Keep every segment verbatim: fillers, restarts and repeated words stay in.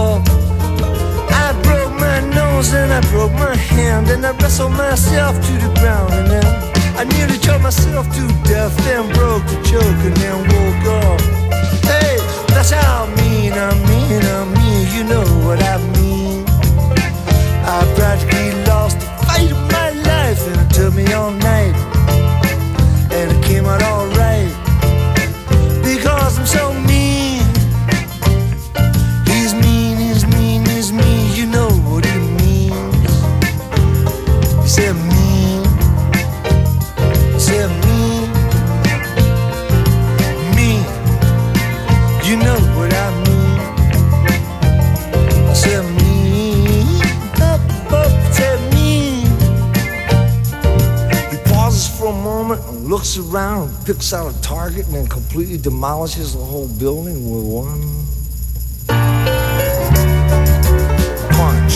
walk. I broke my nose and I broke my hand, and I wrestled myself to the ground, and then I nearly choked myself to death, then broke the choke and then woke up. Hey, that's how I mean, I mean, I mean, you know what I mean. I practically lost the fight of my life, and it took me all night, and it came out alright, because I'm so mean. He's mean, he's mean, he's mean, you know what he means. He said mean, he said mean, mean, you know what I mean. I said mean, up, up, said mean. He pauses for a moment and looks around, picks out a target, and then completely demolishes the whole building with one punch.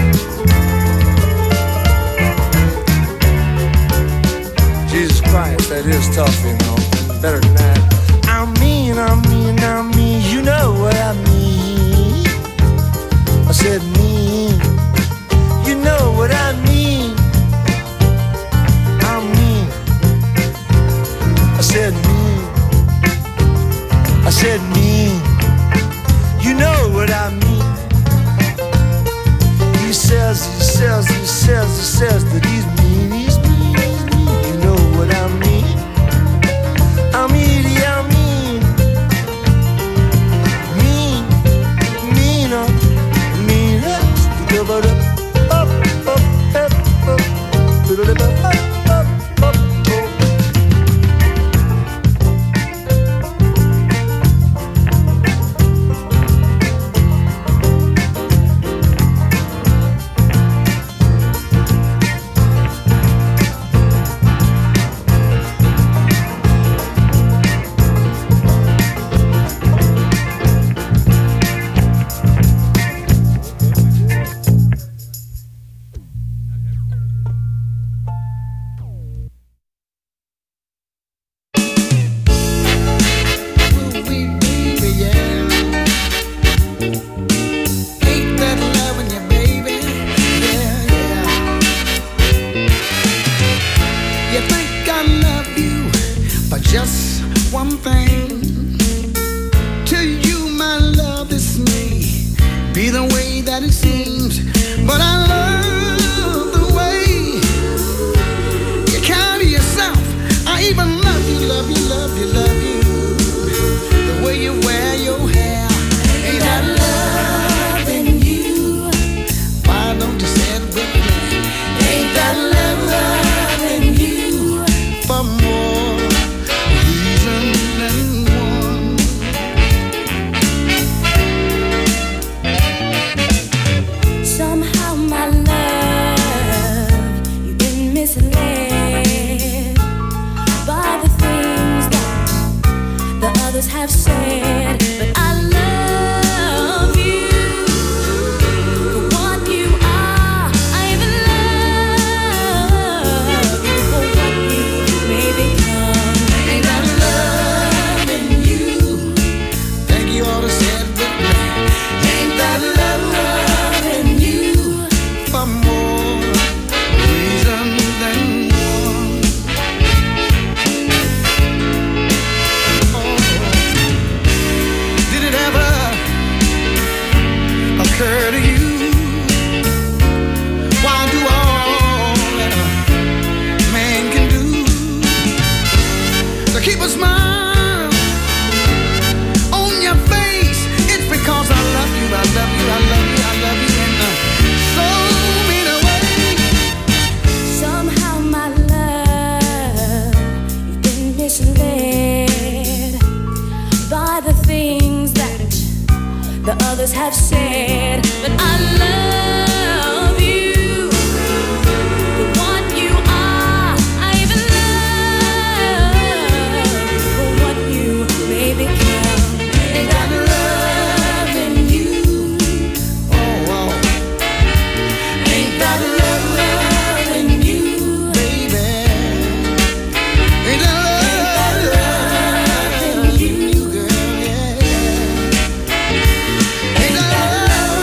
Jesus Christ, that is tough, you know. Better than that. I mean, I mean, I mean, you know what I mean. I said mean, you know what I mean. I mean, I said mean, I said mean, you know what I mean. He says, he says, he says, he says that he's mean, he's mean, he's mean, you know what I mean. I mean, I mean, mean, mean, uh, mean, uh, up, up, up, up, up, up, up. Ain't that love?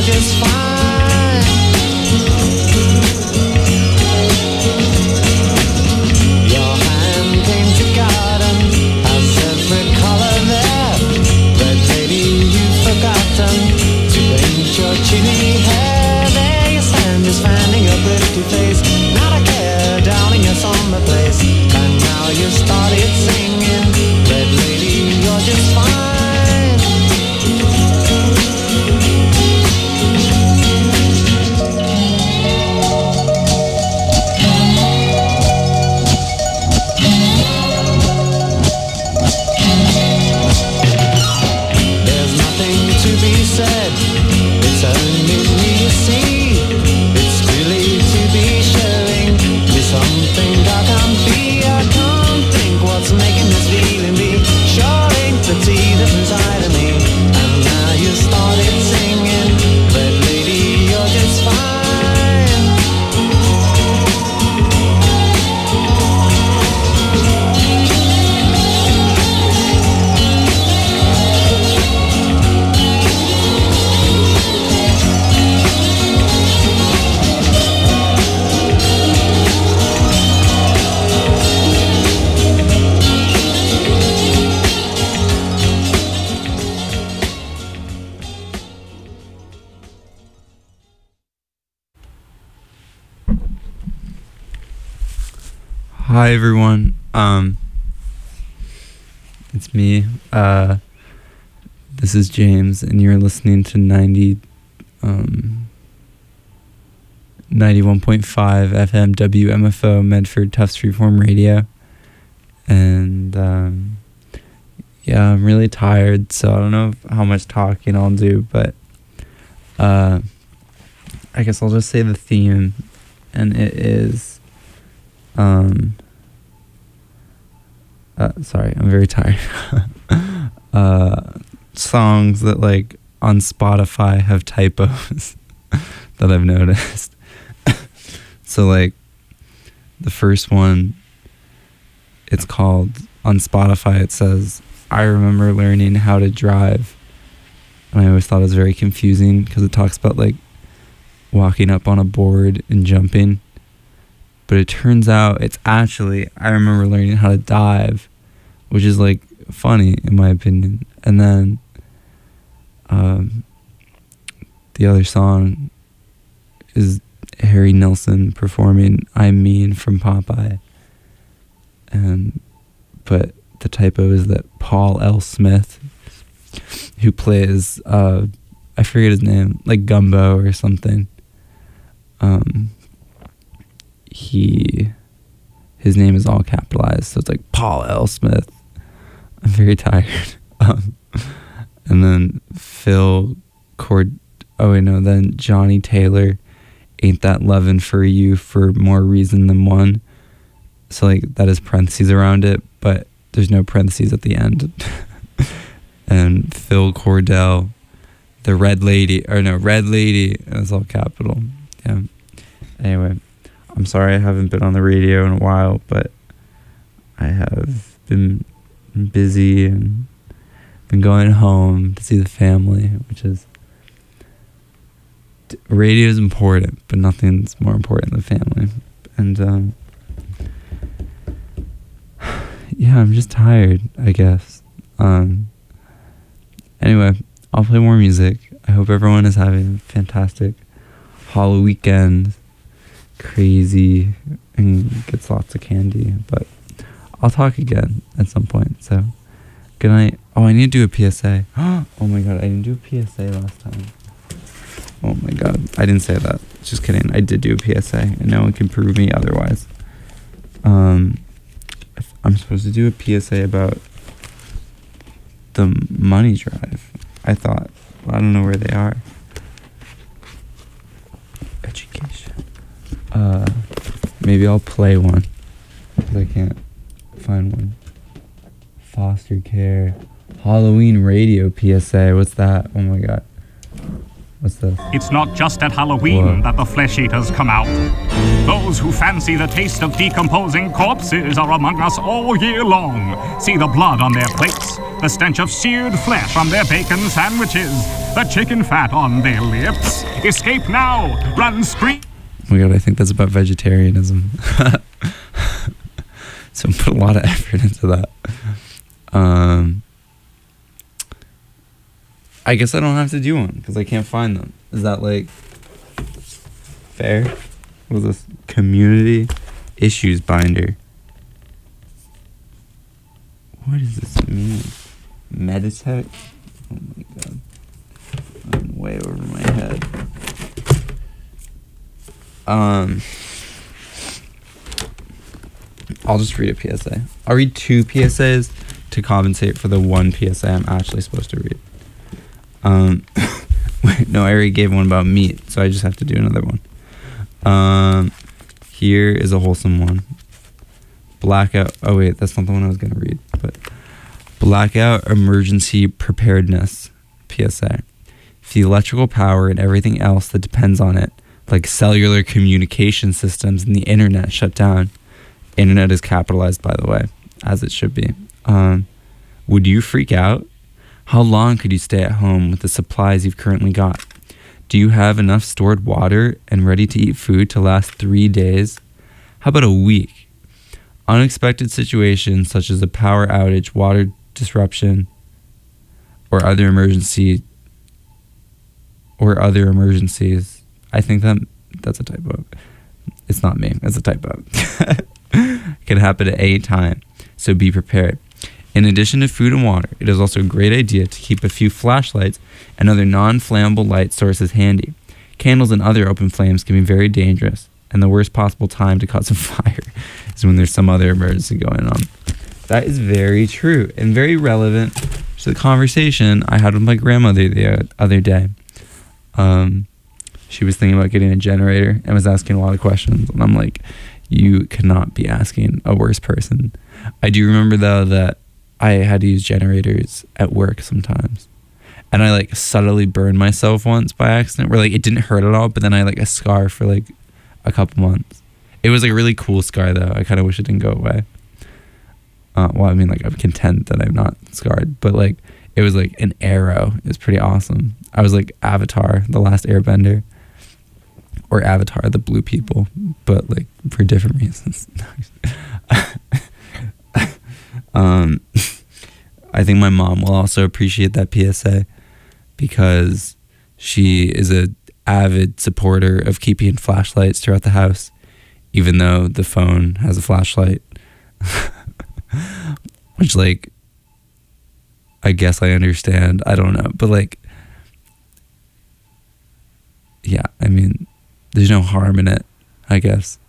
just fine. Your hand-painted garden has every color there. Red lady, you've forgotten to paint your chilly hair. There you stand, just fanning your pretty face. Not a care down in your summer place. And now you started singing. Red lady, you're just fine. There's nothing to be said. It's only me you see. It's really to be showing me something I can't be. I can't think what's making this feeling be. Sure ain't the tea that's inside of me. And now you started singing. Red lady, you're just fine. Hi everyone, um, it's me, uh, this is James, and you're listening to ninety, um, ninety-one point five F M W M F O Medford Tufts Freeform Radio, and, um, yeah, I'm really tired, so I don't know how much talking I'll do, but, uh, I guess I'll just say the theme, and it is, um, Uh, sorry, I'm very tired. uh, songs that, like, on Spotify have typos that I've noticed. So, like, the first one, it's called, on Spotify, it says, I remember learning how to drive. And I always thought it was very confusing because it talks about, like, walking up on a board and jumping. But it turns out it's actually, I remember learning how to dive, which is, like, funny in my opinion. And then um, the other song is Harry Nilsson performing I Mean from Popeye. And, but the typo is that Paul L. Smith, who plays, uh, I forget his name, like Gumbo or something, um, he, his name is all capitalized, so it's like Paul L. Smith. I'm very tired. Um, and then Phil Cord, oh wait, no, then Johnny Taylor, Ain't That Lovin' For You for More Reason Than One. So, like, that is parentheses around it, but there's no parentheses at the end. And Phil Cordell, the Red Lady, or no, Red Lady, and it's all capital. Yeah. Anyway. I'm sorry I haven't been on the radio in a while, but I have been busy and been going home to see the family, which is, radio is important, but nothing's more important than family. And, um, yeah, I'm just tired, I guess. Um, anyway, I'll play more music. I hope everyone is having a fantastic Halloween weekend. Crazy and gets lots of candy, but I'll talk again at some point. So good night. Oh, I need to do a P S A. Oh my god, I didn't do a P S A last time. Oh my god, I didn't say that. Just kidding. I did do a P S A, and no one can prove me otherwise. Um, if I'm supposed to do a P S A about the money drive. I thought. Well, I don't know where they are. Education. Uh, maybe I'll play one, because I can't find one. Foster care. Halloween radio P S A. What's that? Oh my god. What's this? It's not just at Halloween Whoa. that the flesh eaters come out. Those who fancy the taste of decomposing corpses are among us all year long. See the blood on their plates, the stench of seared flesh on their bacon sandwiches, the chicken fat on their lips. Escape now, run, scream. Oh my god, I think that's about vegetarianism. So put a lot of effort into that. Um, I guess I don't have to do one because I can't find them. Is that like fair? What is this? Community issues binder. What does this mean? Meditech? Oh my god. I'm way over my head. Um, I'll just read a P S A. I'll read two P S As to compensate for the one P S A I'm actually supposed to read. Um, wait, no, I already gave one about meat, so I just have to do another one. Um, here is a wholesome one. Blackout. Oh wait, that's not the one I was gonna read. But blackout emergency preparedness P S A. If the electrical power and everything else that depends on it, like cellular communication systems and the internet, shut down. Internet is capitalized, by the way, as it should be. Um, would you freak out? How long could you stay at home with the supplies you've currently got? Do you have enough stored water and ready-to-eat food to last three days? How about a week? Unexpected situations such as a power outage, water disruption, or other emergency or other emergencies. I think that that's a typo. It's not me. It's a typo. Can happen at any time, so be prepared. In addition to food and water, it is also a great idea to keep a few flashlights and other non-flammable light sources handy. Candles and other open flames can be very dangerous, and the worst possible time to cause a fire is when there's some other emergency going on. That is very true and very relevant to the conversation I had with my grandmother the other day. Um, she was thinking about getting a generator and was asking a lot of questions, and I'm like, you cannot be asking a worse person. I do remember though that I had to use generators at work sometimes, and I like subtly burned myself once by accident, where like it didn't hurt at all, but then I like a scar for like a couple months. It was like a really cool scar though. I kind of wish it didn't go away. Uh, well, I mean, like I'm content that I'm not scarred, but like it was like an arrow. It was pretty awesome. I was like Avatar, the last Airbender, or Avatar, the blue people, but like for different reasons. um, I think my mom will also appreciate that P S A because she is a avid supporter of keeping flashlights throughout the house, even though the phone has a flashlight. Which, like, I guess I understand. I don't know. But, like, yeah, I mean, there's no harm in it, I guess.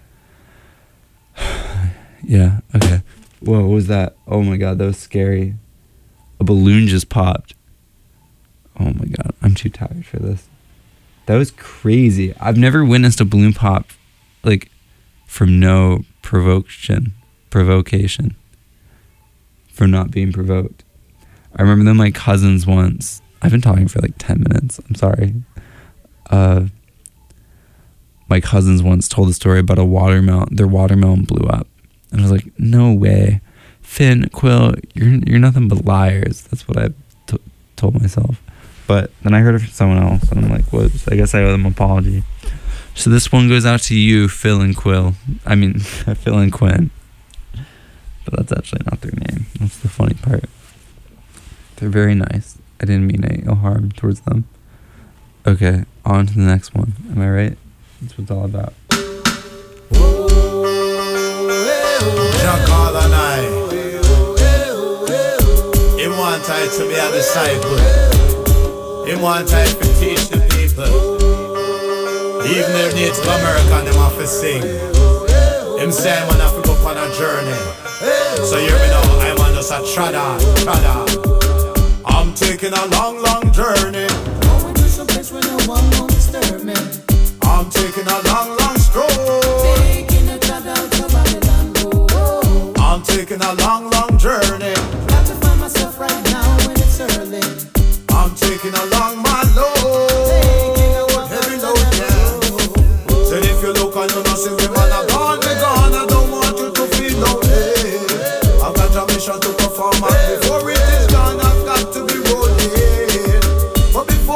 Yeah, okay. Whoa, what was that? Oh my god, that was scary. A balloon just popped. Oh my god, I'm too tired for this. That was crazy. I've never witnessed a balloon pop, like, from no provocation. Provocation. From not being provoked. I remember that my cousins once, I've been talking for like ten minutes, I'm sorry. Uh, my cousins once told a story about a watermelon, their watermelon blew up. And I was like, no way. Finn, Quill, you're you're nothing but liars. That's what I t- told myself. But then I heard it from someone else, and I'm like, well, I guess I owe them an apology. So this one goes out to you, Phil and Quill. I mean, Phil and Quinn. But that's actually not their name. That's the funny part. They're very nice. I didn't mean any ill harm towards them. Okay, on to the next one. Am I right? That's what it's all about. John call and I. He want I to be a disciple. He want I to teach the people. Even if Native American, them have to sing. Him say man have to go on a journey. So hear me now, I'm on just a trada, trada. I'm taking a long, long journey. Going to some place where no one won't disturb me. I'm taking a long, long stroll. Taking a trada to Babylon. Oh. I'm taking a long, long journey. Got to find myself right now when it's early. I'm taking a long, my load. Taking a walk heavy load, yeah. Said if you look on you, not see me, man, I'm gone, be gone. I don't want you to feel lonely. I've got a mission to perform, and before it is done, I've got to be rolling. But before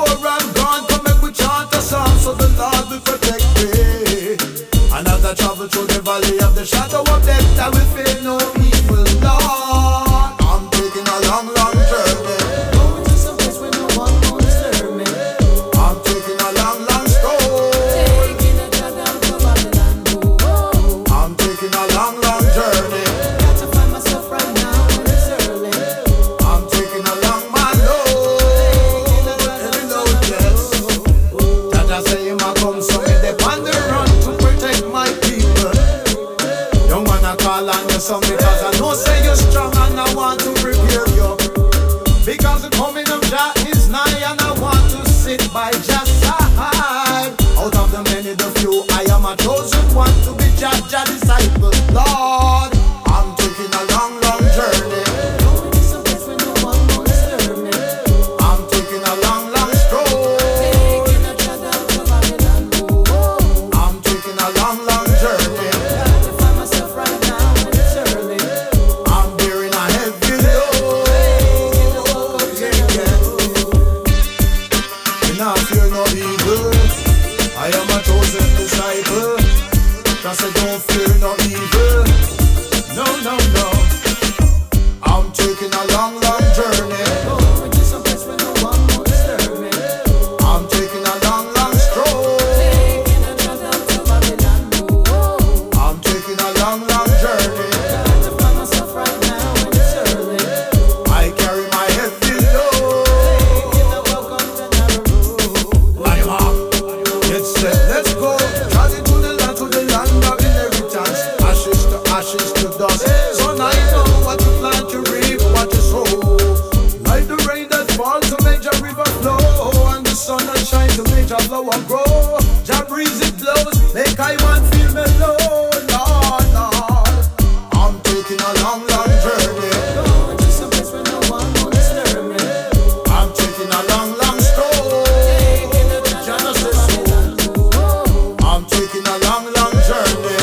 am a chosen one to be Jah Jah disciple. Lord, I'm taking a long, long journey. I'm taking a long, long stroll. I'm taking a long, long journey. I'm bearing a heavy load. Yeah, yeah. And I fear no evil. I am a chosen disciple. Cause I don't fear no evil. No, no, no. I'm taking a long, long journey. I'm taking a long, long stroll. I'm taking a long, long journey. I carry my heavy load. Line up. Get set, let's go. Travel to the land, to the land of inheritance. Ashes to ashes to dust. So now you know what you plant, you reap what you sow. Like the rain that falls to make your river flow, and the sun that shines to make your flower grow. Jah breeze it blows, make I want feel mellow. Lord, Lord, I'm taking a long, long journey. I'm taking a long, long stroll. Genesis soul. I'm taking a long, long journey.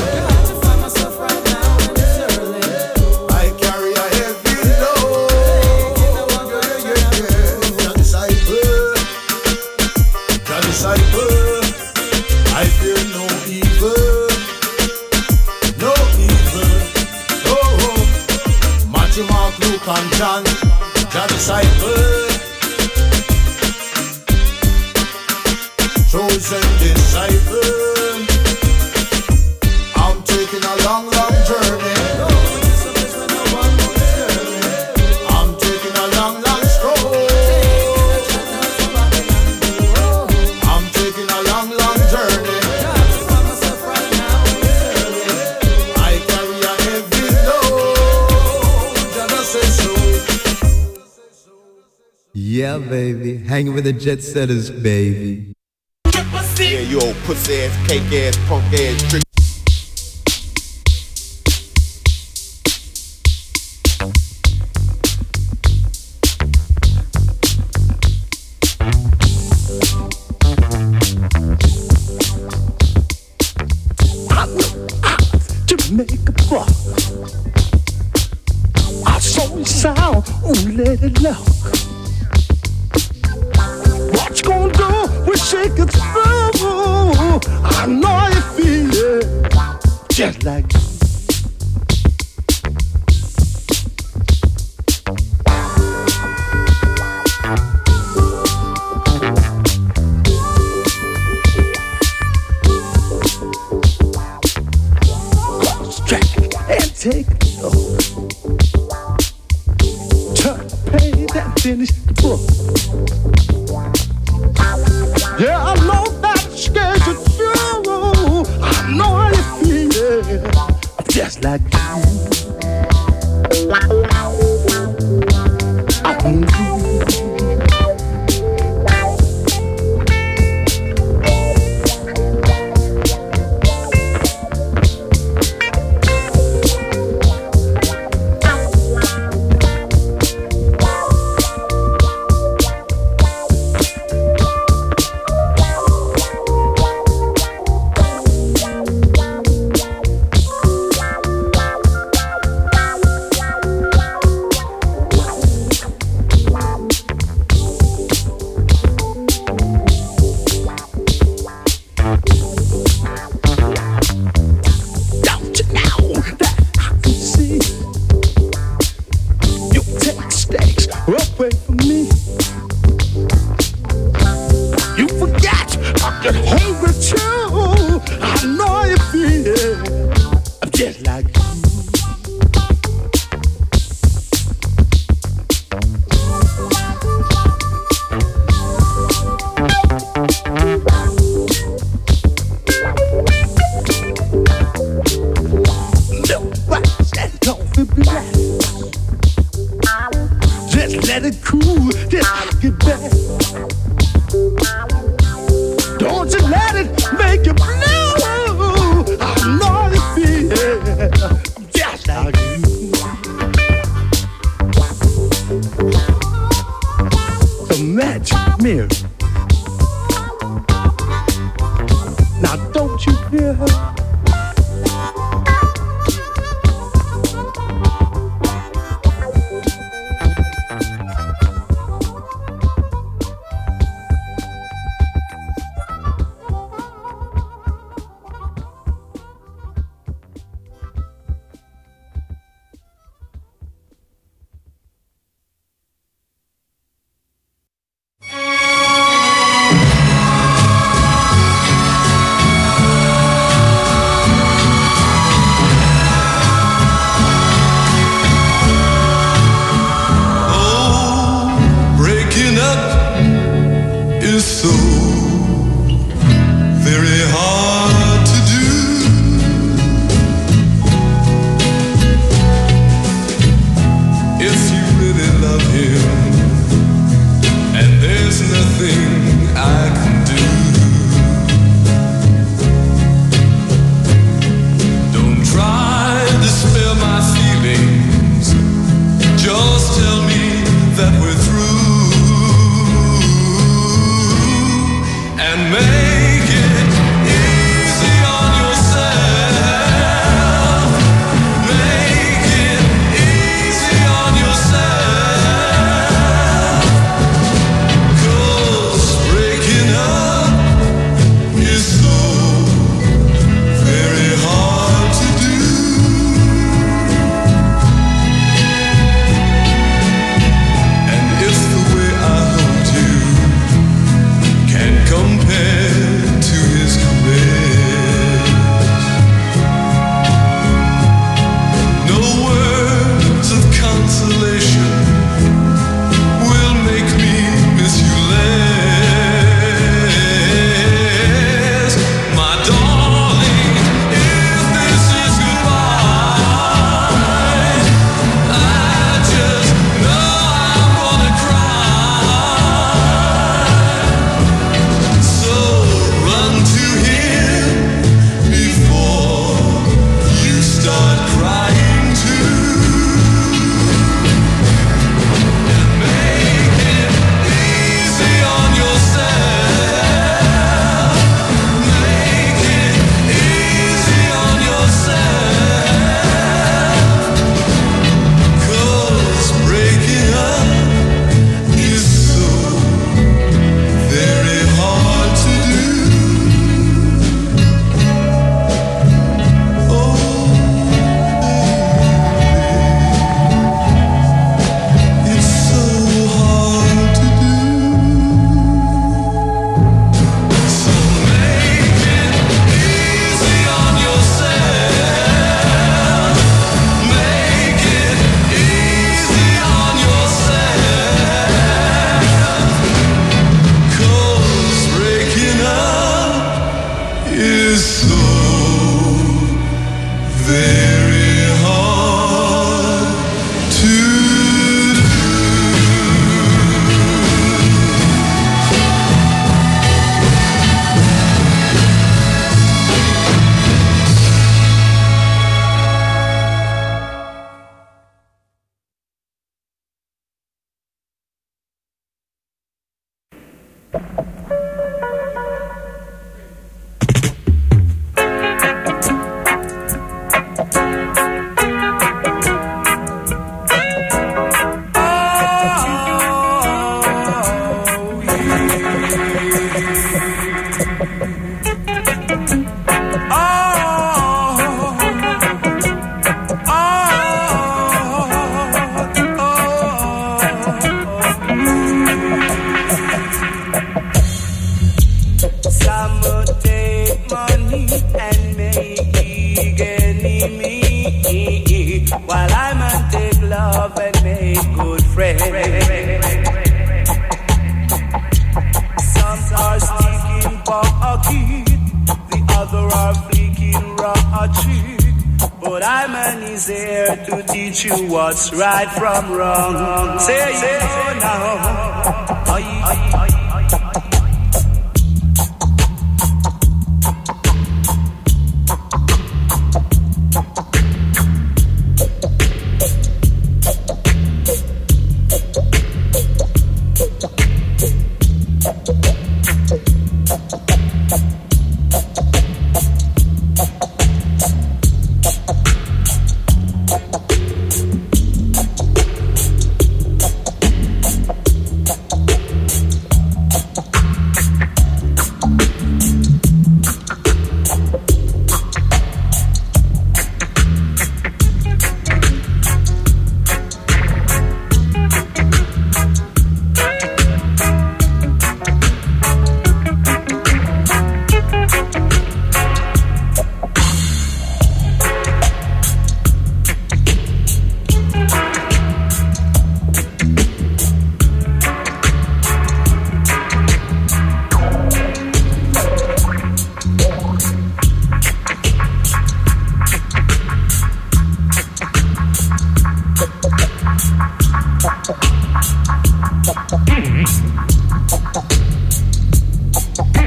I carry a heavy load. Yeah, yeah, yeah. Jah disciple, Jah disciple. I fear no evil, no evil. Oh, oh. Matthew, Mark, Luke, and John. Jah disciple, chosen disciple. I'm taking a long, long journey. I'm taking a long, long stroll. I'm taking a long, long journey. I carry a heavy load. Jah says so. Yeah, baby. Hanging with the jet setters, baby. Yeah, you old pussy ass, cake ass, punk ass, trick. To make a buck, I saw you sound, oh let it look. What you gonna do when shake it through? I know you feel it, just like and take it slow. Turn the page and finish the book. Yeah, I know that it scares you too. I know how you feel it. I'm just like you. I'm you. Away from me, you forget I get hungry too. I know you feel it. I'm just like you. Milk, rice, and coffee black. Just let it cool, just get back. Don't you let it make you blue. What's right from wrong? Say it now. Aye, aye, aye.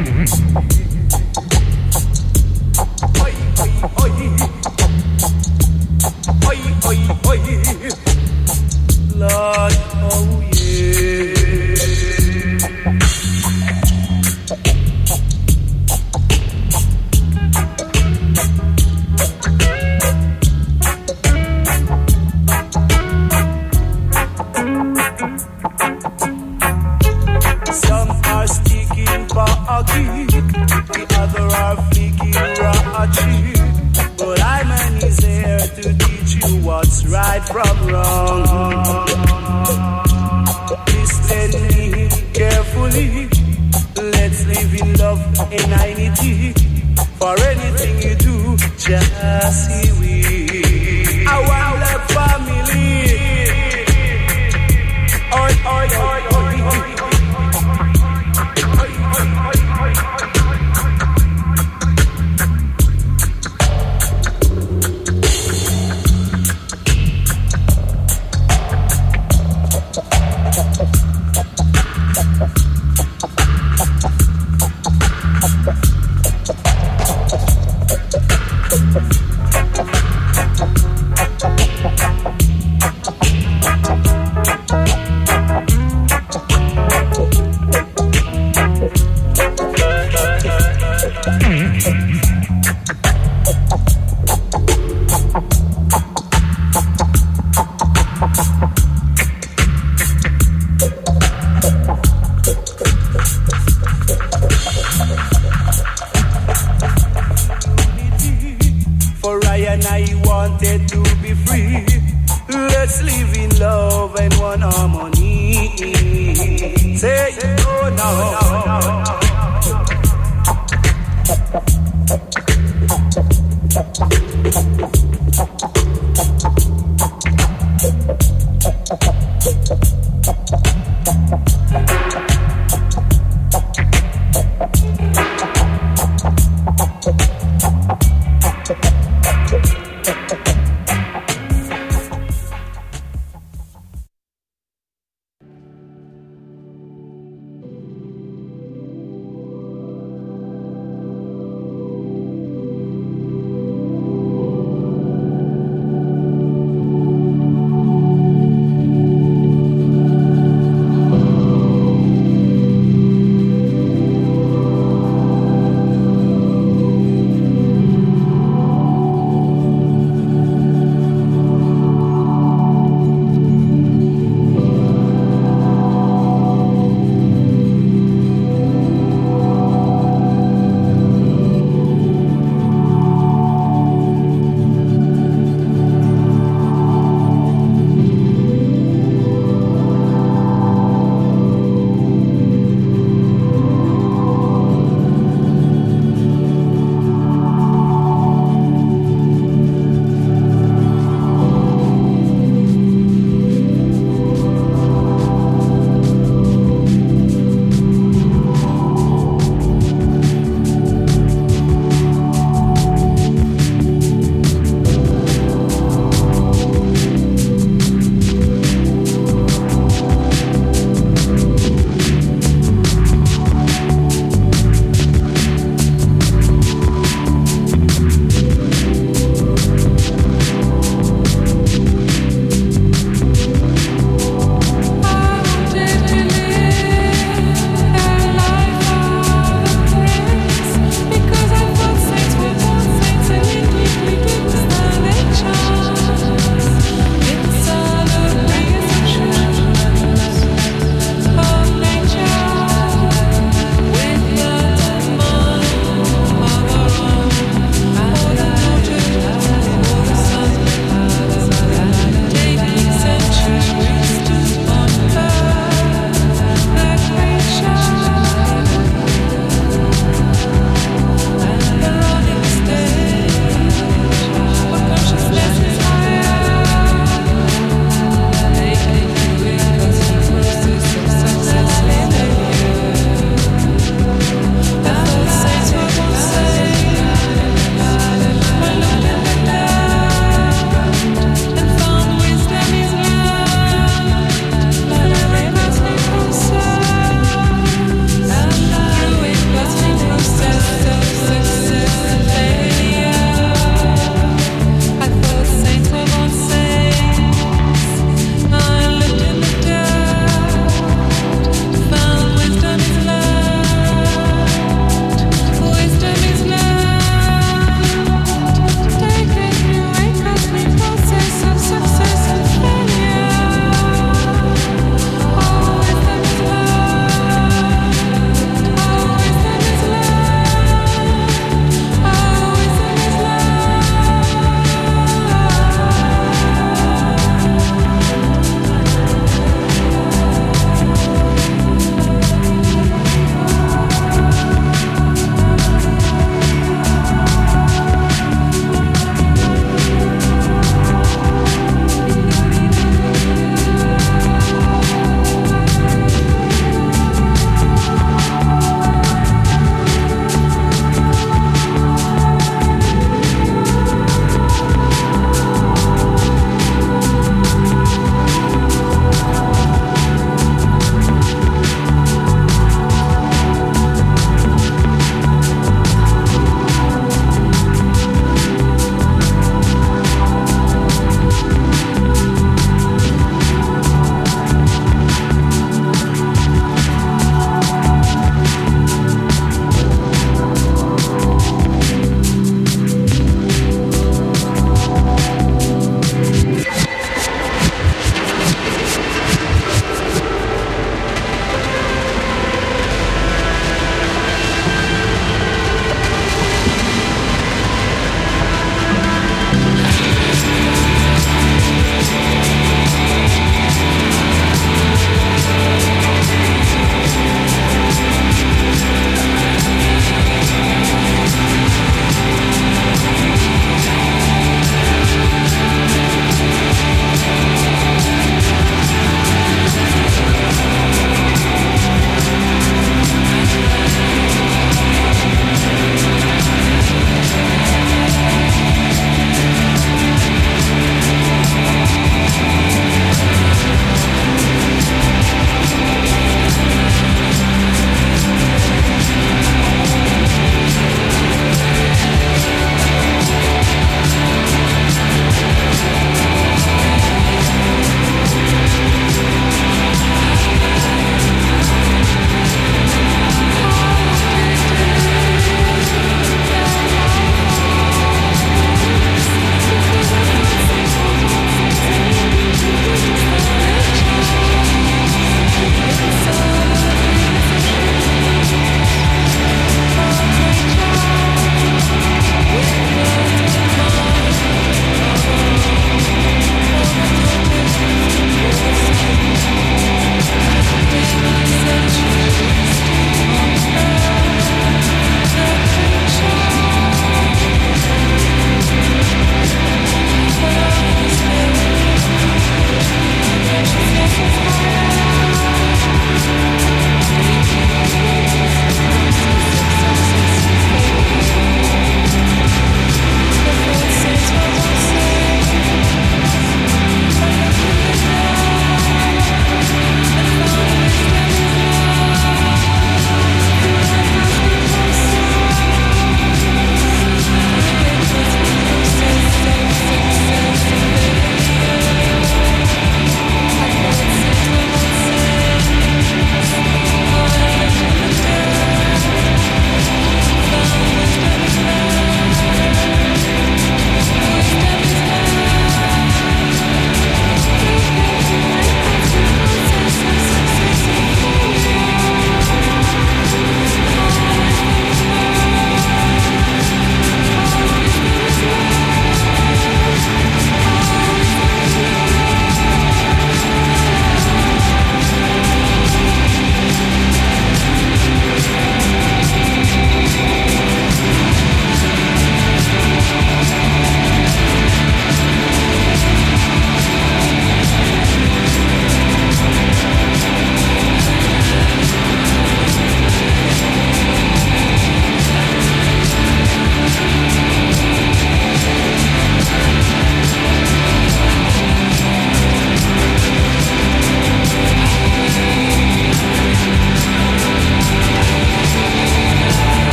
Lord, oh yeah. Some are sticking baggy, the other are flicking rachi. But I man is here to teach you what's right from wrong. Listen me carefully. Let's live in love and unity. For anything you do, just see we. I want love family. Oi, oi, oi, oi, oi. For I and I wanted to be free. Let's live in love and one harmony. Say oh no,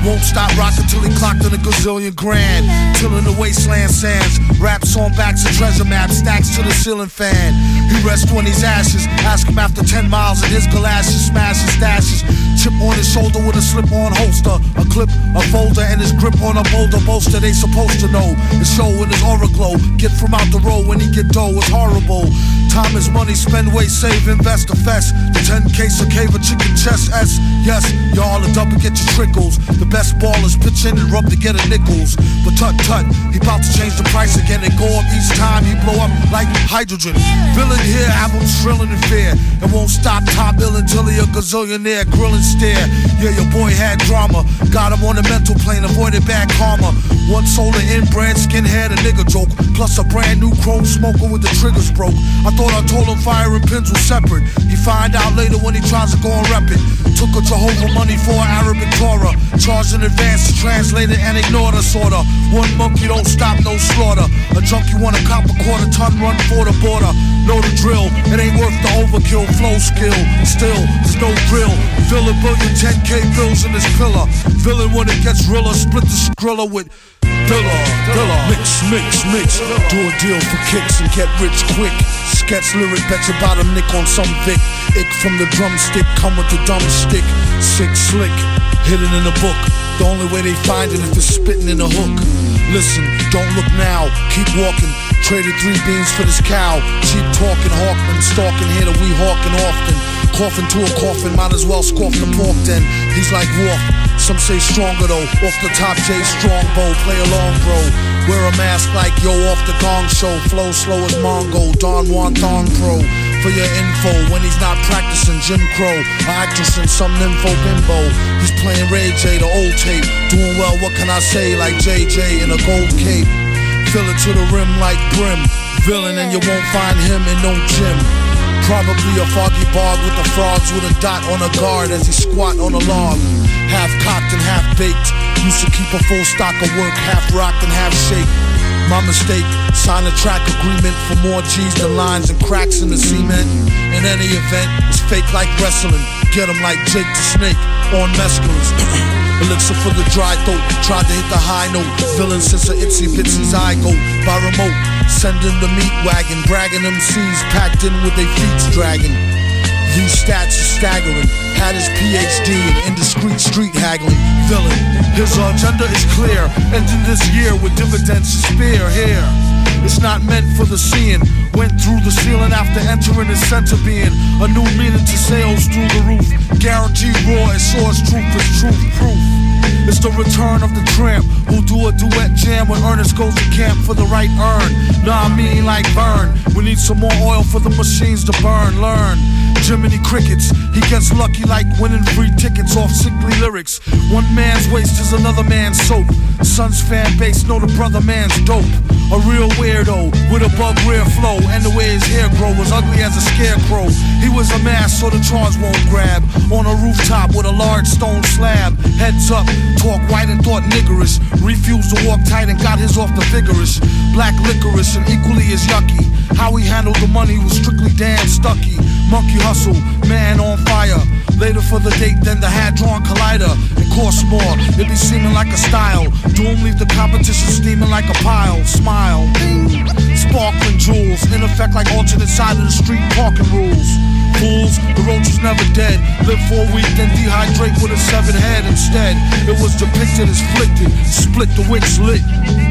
Won't stop rocking till he clocked in a gazillion grand. Till in the wasteland sands, raps on backs of treasure maps, stacks to the ceiling fan. He rests when he's ashes. Ask him after ten miles in his galoshes, smashes, stashes. Chip on his shoulder with a slip-on holster, a clip, a folder, and his grip on a boulder bolster. They supposed to know his show in his aura glow. Get from out the road when he get dough, it's horrible. Time is money, spend, wait, save, invest, a fest. The ten case of cave, a chicken chest, S. Yes, y'all are double, get your trickles. The best ballers pitch in and rub to get a nickels. But tut tut, he bout to change the price again and go up each time he blow up like hydrogen. Villain here, have him shrilling in fear, and won't stop top ill until he a gazillionaire, grill and stare. Yeah, your boy had drama, got him on the mental plane, avoided bad karma. One solar inbred skinhead, a nigga joke, plus a brand new chrome smoker with the triggers broke. I thought I told him fire and pins were separate. He find out later when he tries to go and rep it. Took a Jehovah money for Arabic Torah, charged in advance to translate it and ignored us order. One monkey don't stop, no slaughter. A junkie want a cop a quarter ton, run for the border. Know the drill, it ain't worth the overkill. Flow skill, still, there's no thrill. Fill a billion ten K bills in this pillar. Villain when it gets realer, split the skrilla with Dilla, Dilla. Mix, mix, mix. Do a deal for kicks and get rich quick. Sketch lyric, bet you about a nick on some Vic. Ick from the drumstick, come with the dumb stick. Sick, slick, hidden in a book. The only way they find it if it's spitting in a hook. Listen, don't look now, keep walking. Traded three beans for this cow. Cheap talking, Hawkman, stalking here that we hawking often. Coughing to a coffin, might as well scoff the pork then. He's like Wolf, some say stronger though. Off the top, J Strongbow, play along bro. Wear a mask like yo off the gong show. Flow slow as Mongo, Don Juan Thong Pro. For your info, when he's not practicing Jim Crow, an actress in some nympho bimbo. He's playing Ray J, the old tape. Doing well, what can I say, like J J in a gold cape. Fill it to the rim like brim. Villain and you won't find him in no gym. Probably a foggy bog with the frogs with a dot on a guard as he squat on a log. Half cocked and half baked. Used to keep a full stock of work, half rocked and half shake. My mistake, sign a track agreement for more G's than lines and cracks in the cement. In any event, it's fake like wrestling. Get him like Jake the Snake on mescalines. Elixir for the dry throat, tried to hit the high note. Villain since a itsy bitsy zygote. By remote, sending the meat wagon. Bragging M Cs packed in with their feet dragging. These stats are staggering. Had his P H D in indiscreet street haggling. Villain, his agenda is clear. Ending this year with dividends to spare here. It's not meant for the seeing. Went through the ceiling after entering his center being. A new meaning to sales through the roof. Guaranteed raw as sure as truth is truth proof. It's the return of the tramp who do a duet jam when Ernest goes to camp for the right earn. Nah, I mean like burn. We need some more oil for the machines to burn. Learn. Jiminy Crickets, he gets lucky like winning free tickets off sickly lyrics. One man's waste is another man's soap. Son's fan base know the brother man's dope. A real weirdo with a bug rare flow, and the way his hair grow was ugly as a scarecrow. He was a mask so the charge won't grab. On a rooftop with a large stone slab. Heads up, talk white and thought niggerish. Refused to walk tight and got his off the vigorous. Black licorice and equally as yucky. How he handled the money was strictly damn stucky. Monkey hustle, man on fire. Later for the date than the hand-drawn collider. It costs more, it be seeming like a style. Doom leave the competition steaming like a pile. Smile, ding. Sparkling jewels, in effect like alternate side of the street parking rules. Fools, the roach was never dead. Live for a week, then dehydrate with a severed head instead. It was depicted as flicked, split the wicks lit.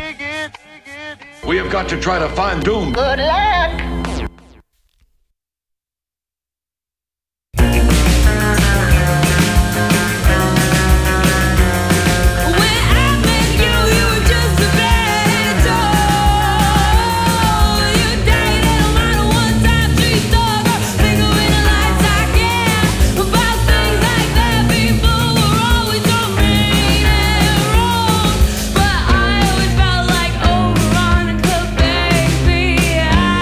We have got to try to find Doom. Good luck. I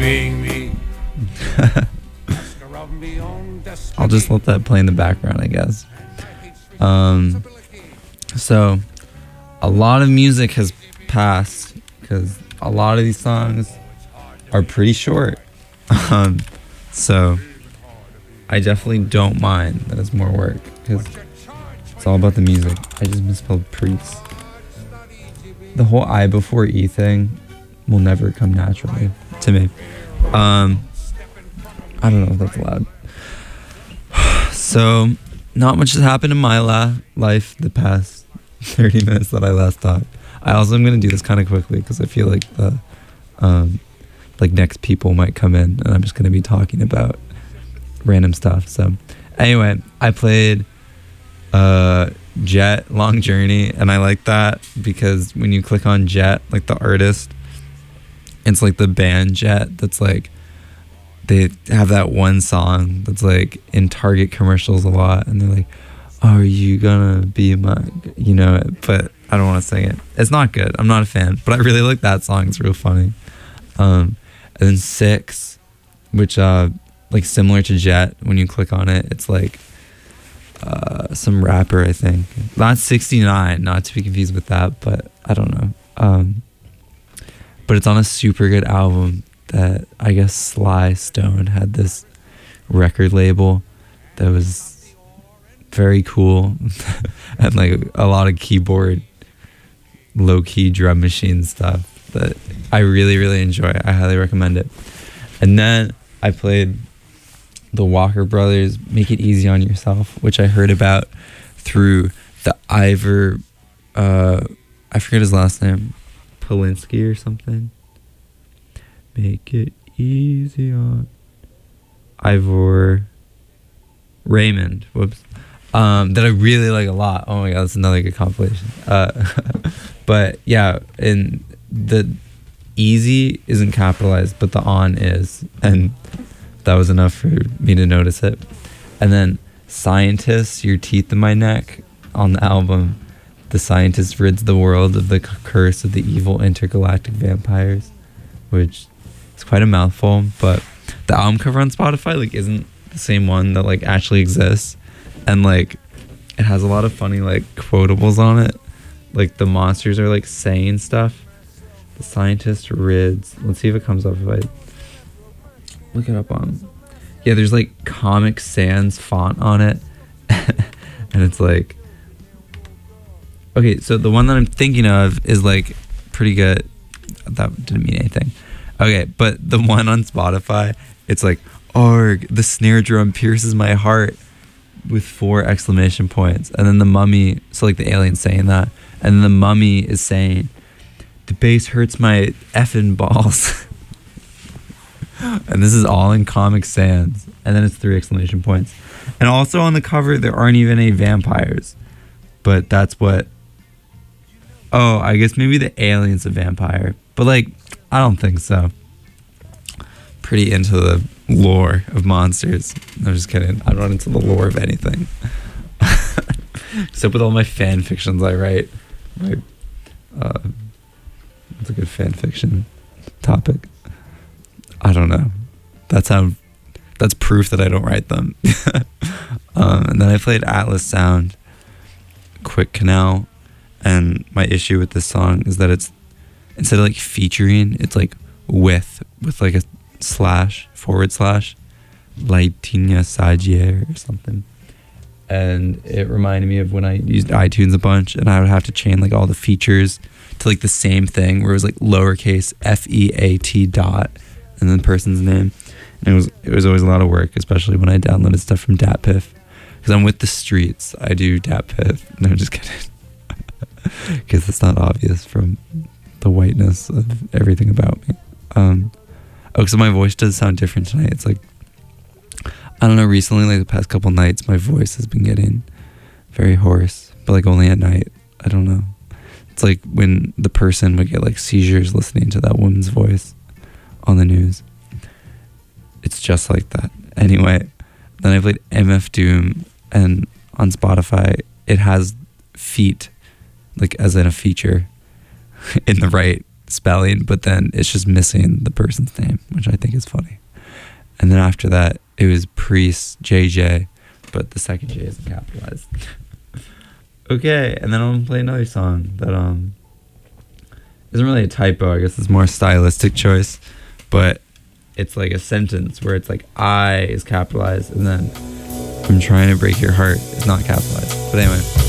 me. I'll just let that play in the background, I guess. Um, so a lot of music has passed because a lot of these songs are pretty short. Um, so I definitely don't mind that it's more work because it's all about the music. I just misspelled priest. The whole I before E thing will never come naturally to me. Um, I don't know if that's allowed. So, not much has happened in my la- life the past thirty minutes that I last talked. I also am going to do this kind of quickly because I feel like the um, like next people might come in and I'm just going to be talking about random stuff. So, anyway, I played uh, Jet, Long Journey, and I like that because when you click on Jet, like the artist, it's like the band Jet that's like, they have that one song that's like in Target commercials a lot, and they're like, "Are you gonna be my," you know it, but I don't want to sing it. It's not good. I'm not a fan, but I really like that song. It's real funny. Um, and then Six, which uh, like similar to Jet, when you click on it, it's like uh, some rapper, I think. Not sixty-nine, not to be confused with that, but I don't know. Um, but it's on a super good album that I guess Sly Stone had this record label that was very cool and like a lot of keyboard, low-key drum machine stuff that I really, really enjoy. I highly recommend it. And then I played the Walker Brothers, Make It Easy on Yourself, which I heard about through the Ivor, uh, I forget his last name, Polinsky or something. Make it easy on Ivor Raymond. Whoops. Um, that I really like a lot. Oh my god, that's another good compilation. Uh, but yeah, and the easy isn't capitalized, but the on is, and that was enough for me to notice it. And then Scientist, Your Teeth in My Neck, on the album, the scientist rids the world of the curse of the evil intergalactic vampires, which is quite a mouthful, but the album cover on Spotify like isn't the same one that like actually exists, and like it has a lot of funny like quotables on it, like the monsters are like saying stuff. The scientist rids, let's see if it comes up if I look it up on, yeah, there's like Comic Sans font on it. And it's like, okay, so the one that I'm thinking of is like pretty good. That didn't mean anything. Okay, but the one on Spotify, it's like, "Arg, the snare drum pierces my heart," with four exclamation points. And then the mummy, so like the alien saying that, and then the mummy is saying, "The bass hurts my effing balls." And this is all in Comic Sans. And then it's three exclamation points. And also on the cover, there aren't even any vampires. But that's what... Oh, I guess maybe the alien's a vampire. But like, I don't think so. Pretty into the lore of monsters. No, just kidding. I'm not into the lore of anything. Except with all my fan fictions I write. My, uh, what's a good fan fiction topic? I don't know. That's how. That's proof that I don't write them. um, and then I played Atlas Sound, Quick Canal, and my issue with this song is that it's, instead of like featuring, it's like with with like a slash forward slash, Laetitia Sagier or something. And it reminded me of when I used iTunes a bunch, and I would have to chain like all the features to like the same thing, where it was like lowercase F E A T dot and then the person's name. And it was it was always a lot of work, especially when I downloaded stuff from DatPiff, because I'm with the streets. I do DatPiff. No, I'm just kidding. Because it's not obvious from the whiteness of everything about me. Um, oh, so my voice does sound different tonight. It's like, I don't know, recently, like the past couple nights, my voice has been getting very hoarse, but like only at night. I don't know. It's like when the person would get like seizures listening to that woman's voice on the news. It's just like that. Anyway, then I played M F Doom, and on Spotify, it has feet, like as in a feature, in the right spelling, but then it's just missing the person's name, which I think is funny. And then after that, it was Priest J J, but the second J isn't capitalized. Okay, and then I'm gonna play another song that um isn't really a typo. I guess it's more a stylistic choice, but it's like a sentence where it's like I is capitalized, and then I'm trying to break your heart is not capitalized. But anyway.